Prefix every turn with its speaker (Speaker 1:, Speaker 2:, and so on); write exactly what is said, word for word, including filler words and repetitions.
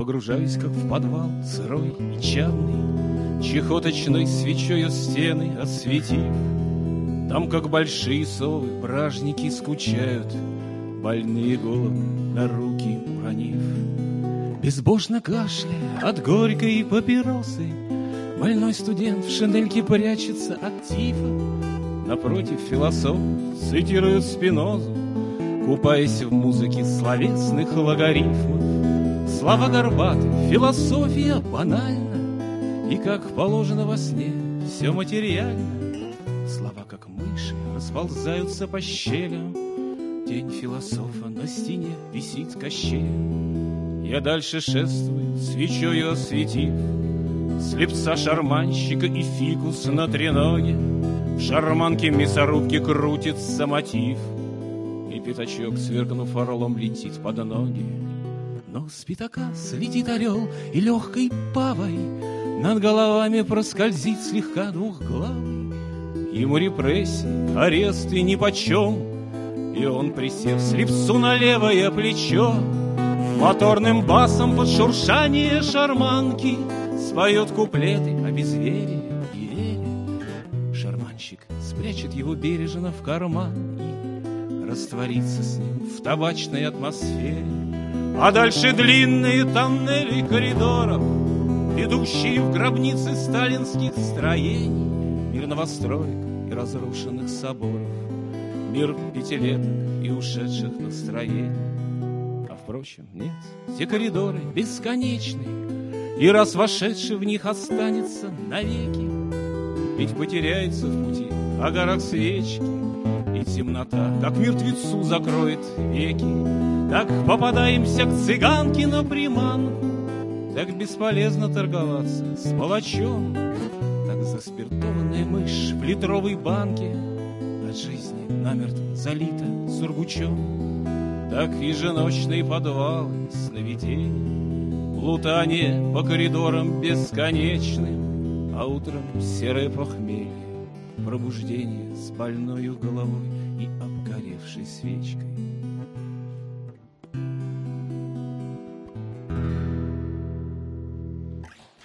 Speaker 1: погружаюсь, как в подвал, сырой и чадный, чехоточной свечою стены осветив. Там, как большие совы, бражники скучают, больные головы на руки уронив. Безбожно кашляя от горькой папиросы, больной студент в шинельке прячется от тифа. Напротив философ цитирует Спинозу, купаясь в музыке словесных логарифмов. Слова горбаты, философия банальна, и, как положено во сне, все материально. Слова, как мыши, расползаются по щелям. Тень философа на стене висит кощеем. Я дальше шествую, свечою осветив слепца-шарманщика и фикус на треноге. В шарманке мясорубки крутится мотив, и пятачок, сверкнув орлом, летит под ноги. Но с пятака слетит орел и легкой павой над головами проскользит слегка двухглавый. Ему репрессии, аресты нипочем, и он, присев слепцу на левое плечо, моторным басом под шуршание шарманки споет куплеты о безверии и вере. Шарманщик спрячет его бережно в карман и растворится с ним в табачной атмосфере. А дальше длинные тоннели коридоров, ведущие в гробницы сталинских строений, мир новостроек и разрушенных соборов, мир пятилеток и ушедших настроений. А впрочем, нет, те коридоры бесконечны, и раз вошедший в них останется навеки. Ведь потеряется в пути огарок свечки, и темнота, как мертвецу, закроет веки. Так попадаемся к цыганке на приманку, так бесполезно торговаться с палачом. Так заспиртованная мышь в литровой банке от жизни намертво залита сургучом. Так еженочные подвалы сновидений, плутание по коридорам бесконечным, а утром серое похмелье, пробуждение с больною головой и обгоревшей свечкой.